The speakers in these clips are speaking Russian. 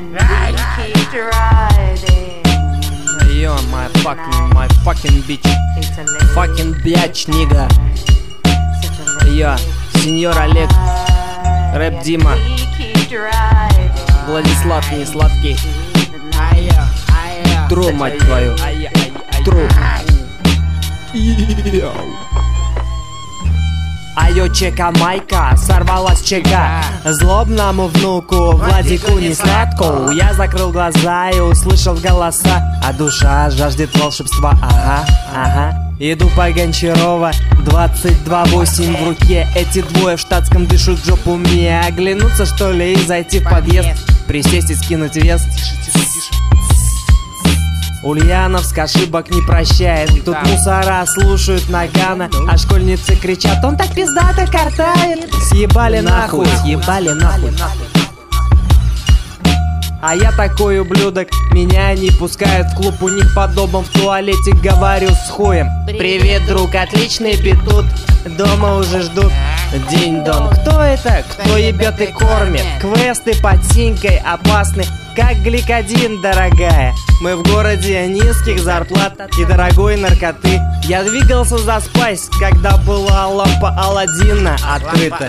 And we keep driving. Yo, my fucking bitch. Fucking bitch, nigga. Yo, сеньор Олег, рэп Дима, Владислав Несладкий. Тру, мать твою. Тру. Айо, чека майка, сорвалась чека. Злобному внуку Владику Несладкому я закрыл глаза и услышал голоса, а душа жаждет волшебства. Ага. Иду по Гончарова, 22-8 в руке. Эти двое в штатском дышат в жопу мне. Оглянуться что ли и зайти в подъезд, присесть и скинуть вес. Ульяновск ошибок не прощает. Тут мусора слушают Нагана, а школьницы кричат: он так пиздато картает. Съебали нахуй, съебали нахуй. А я такой ублюдок, меня не пускают в клуб. У них под домом в туалете говорю с хуем: привет, друг, отличный бит тут. Дома уже ждут. Динь-дон, кто это? Кто ебет и кормит? Квесты под синькой опасны, как гликодин, дорогая. Мы в городе низких зарплат и дорогой наркоты. Я двигался за спайс, когда была лампа Аладдина открыта.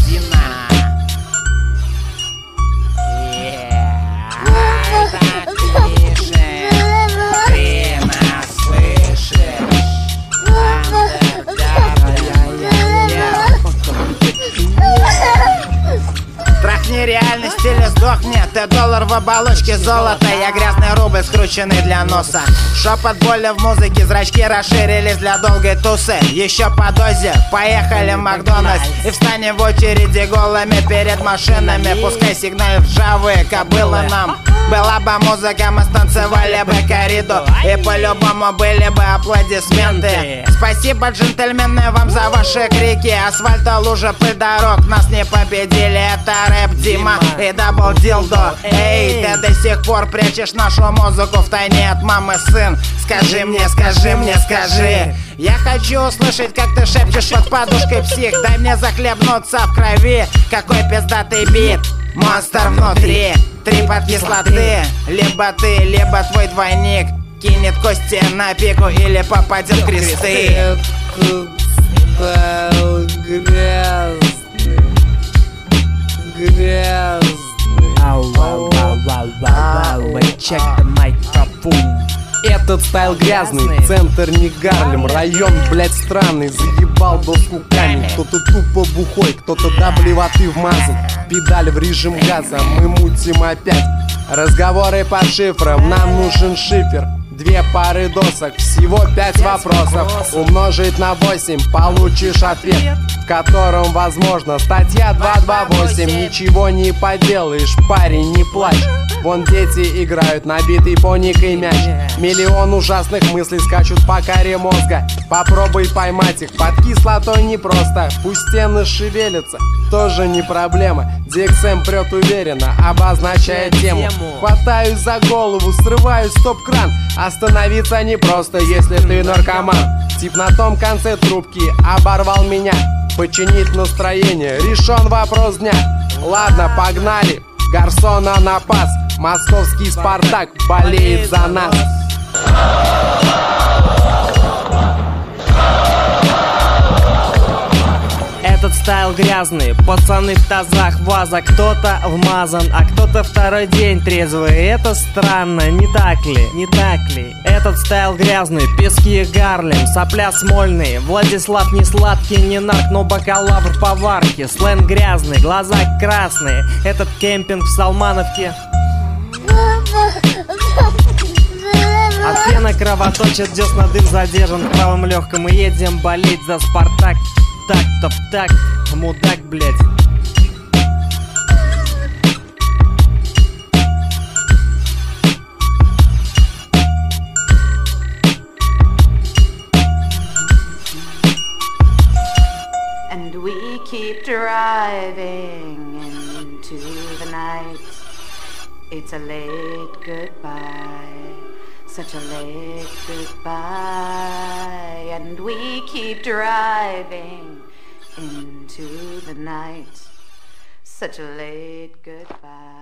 Трахни реальность или сдохни. Ты доллар в оболочке золота, я грязный рубль, скрученный для носа. Шепот боли в музыке, зрачки расширились для долгой тусы. Еще по дозе, поехали в Макдональдс и встанем в очереди голыми перед машинами. Пускай сигналят ржавые кобылы нам. Была бы музыка, мы станцевали бы корриду, и по-любому были бы аплодисменты. Спасибо, джентльмены, вам за ваши крики. Асфальта, лужа, пыль дорог нас не победили. Это рэп Дима и дабл дилдо. Эй, ты до сих пор прячешь нашу музыку в тайне от мамы, сын. Скажи мне, скажи. Я хочу услышать, как ты шепчешь под подушкой: псих, дай мне захлебнуться в крови. Какой пиздатый бит, монстр внутри. Трип от кислоты, либо ты, либо твой двойник кинет кости на пику или попадет в кресты. Грязный. Check the microphone. Этот стайл грязный, центр не Гарлем. Район, блять, странный, заебал доску камень. Кто-то тупо бухой, кто-то до блевоты вмазан. Педаль в режим газа, мы мутим опять. Разговоры по шифрам, нам нужен шифер. 2 пары досок, всего 5 вопросов. Умножить на 8, получишь ответ, в котором возможно статья 228. Ничего не поделаешь, парень, не плачь. Вон дети играют, набитый поникой мяч. Миллион ужасных мыслей скачут по коре мозга. Попробуй поймать их, под кислотой непросто. Пусть стены шевелятся, тоже не проблема. DXM прет уверенно, обозначая тему. Хватаюсь за голову, срываю стоп-кран. Остановиться непросто, если ты наркоман. Тип на том конце трубки оборвал меня. Починить настроение, решен вопрос дня. Ладно, погнали, гарсона на пас. Московский Спартак болеет за нас. Этот стайл грязный, пацаны в тазах ваза. Кто-то вмазан, а кто-то второй день трезвый. Это странно, не так ли? Не так ли? Этот стайл грязный, пески Гарлем, сопля смольные. Владислав Несладкий, не нарк, но бакалавр поварки. Сленг грязный, глаза красные. Этот кемпинг в Салмановке. От пена кровоточит, десна дым задержан в правом легком. Мы едем болеть за Спартак. Так-то в так, мудак, блять. And we keep driving into the night. It's a late goodbye, such a late goodbye. And we keep driving into the night, such a late goodbye.